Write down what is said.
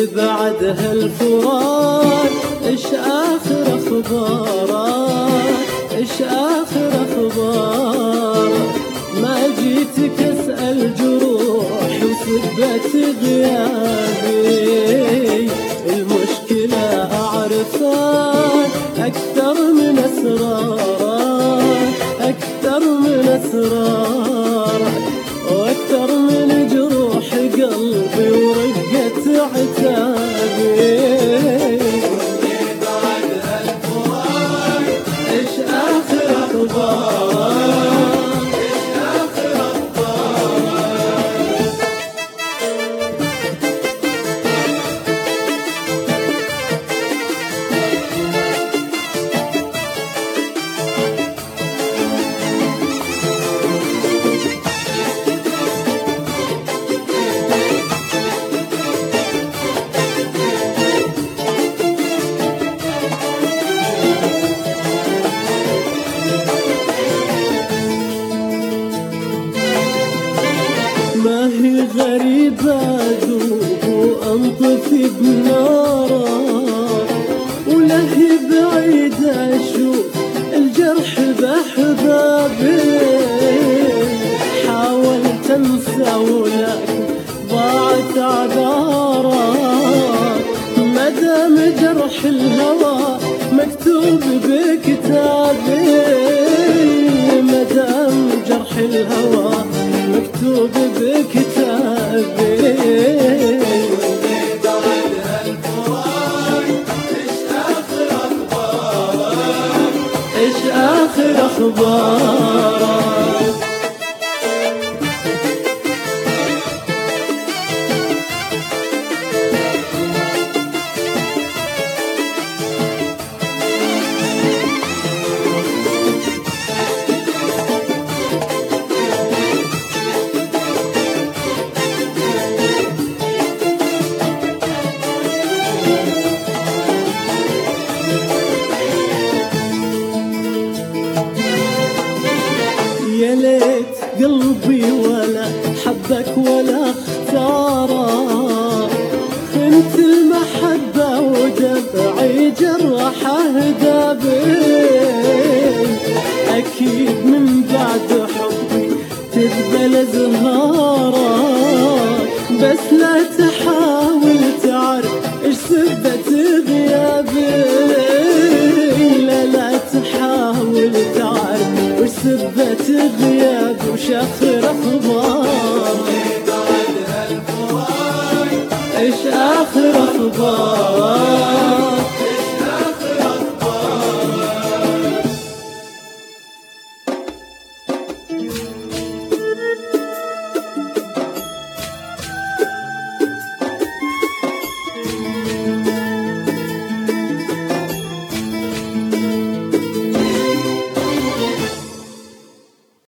بعدها الفراق ايش اخر اخباره، ايش اخر اخباره. ما جيتك اسأل جروح وسبت غيابي، المشكلة اعرفها اكثر من اسرارك، اكثر من اسرارك، واكثر من جروح قلبي ورقة عتابي. بعد هالفراق ايش اخر اخبارك، ايش اخر اخبارك. ما هي غريبة ذوب وأنطفي بنارك، ولا هي بعيدة أشوف الجرح بأحبابي. حاولت أنسى ولكن ضاعت أعذارك، مدام جرح الهوى مكتوب بكتابي، مدام جرح الهوى مكتوب بكتابي. بعد هالفراق ايش اخر اخبارك، ايش اخر اخبارك. يا ليت قلبي ولا حبك ولا اختارك، خنت المحبة ودمعي جرحه دابين. أكيد من بعد حبي تذبل زهارك، بس لا تحاول تعرف ايش سبت غيابي. لا لا تحاول تعرف وش سبت غياب وش اخر اخبار. بعد هالفراق ايش اخر اخبار.